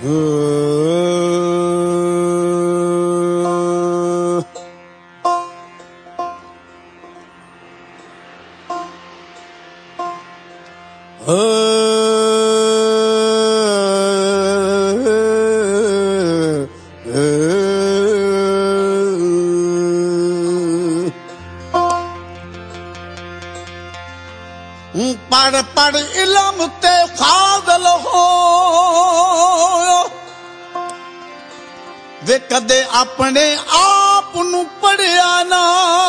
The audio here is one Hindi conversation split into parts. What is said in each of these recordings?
पढ़ पढ़ इल्म ते फाज़ल हो वे कदे अपने आप नू पढ़िया ना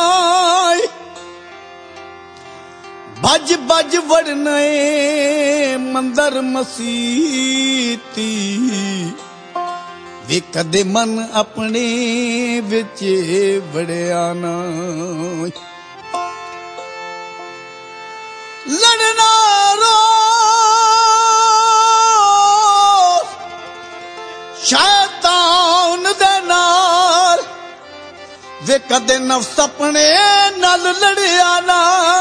भज भज वड़ने मंदर मसीती वे कदे मन अपने विच वड़िया ना लड़ना रोज शैतान दे नाल वे कदे नफ्स अपने नाल लड़िया ना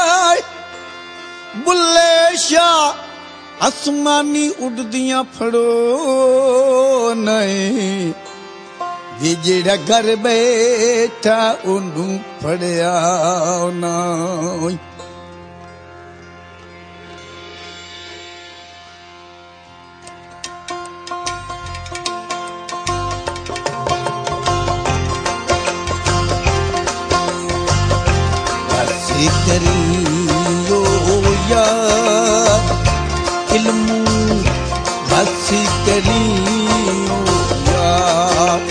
बुल्ले शाह आसमानी उड़दियां फड़ो नहीं वे जेड़ा घर बैठा उन्नू फड़िया ना करियो यार इल्मू बस करियो यार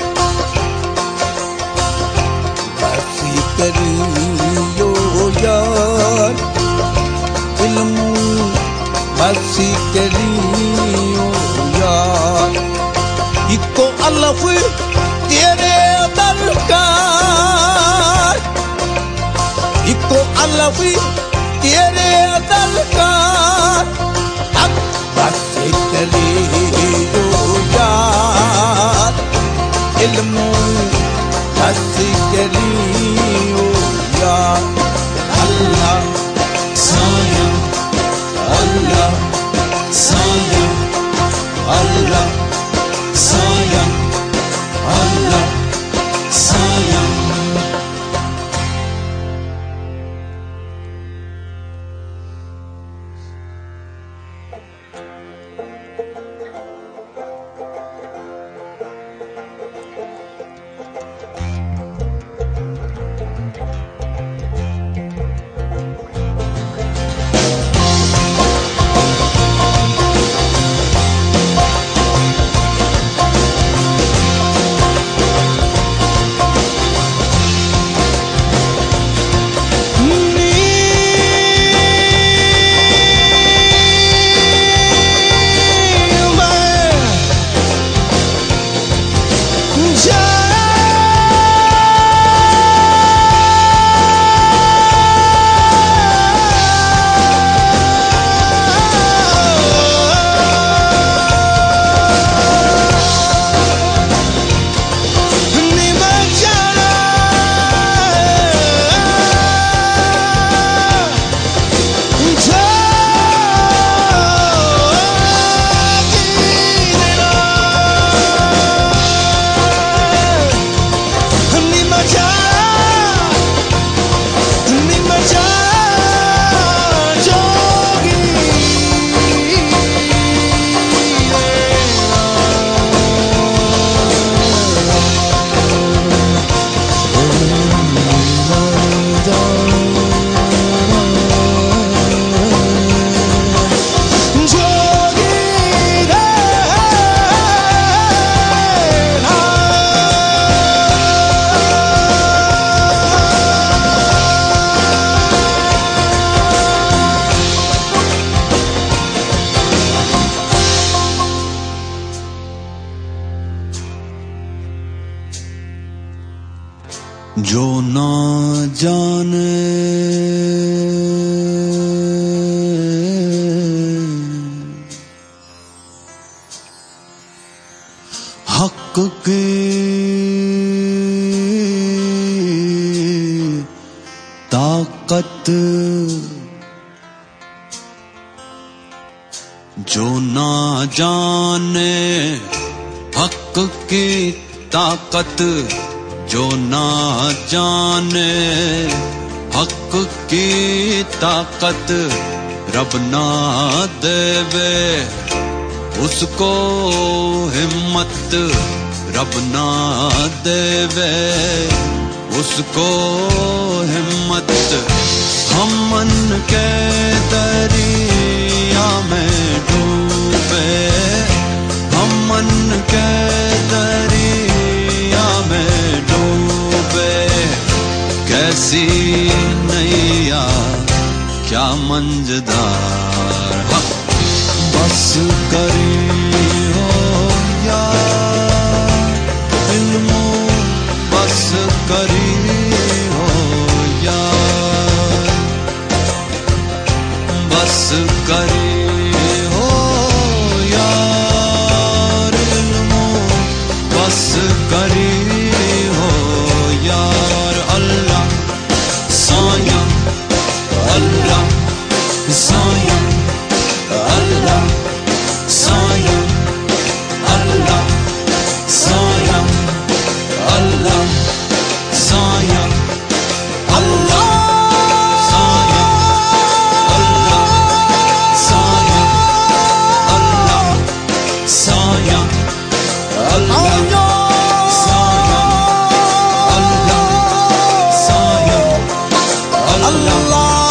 बस करियो यार इल्मू बस करियो यार इको अल्लाह तेरे दरकार इको अलवी तेरे दल का अब बस करियो यार इल्मू बस करियो यार अल्लाह साया अल्लाह साया अल्लाह साया अल्लाह साया जो ना जाने हक की ताकत, जो ना जाने हक की ताकत जो ना जाने, हक की ताकत रब ना देवे, उसको हिम्मत रब ना देवे, उसको हिम्मत। हम मन के दरिया में डूबे, हम मन के दरिया में डूबे, कैसी नैया क्या मंझदार। बस करी हो यार इल्मो, बस करी हो यार, बस करी हो यार इल्मो, बस करी हो यार। अल्लाह साया, अल्लाह साया, अल्लाह साया, अल्लाह साया, अल्लाह साया, अल्लाह साया, अल्लाह साया, अल्लाह साया, अल्लाह साया, अल्लाह साया, अल्लाह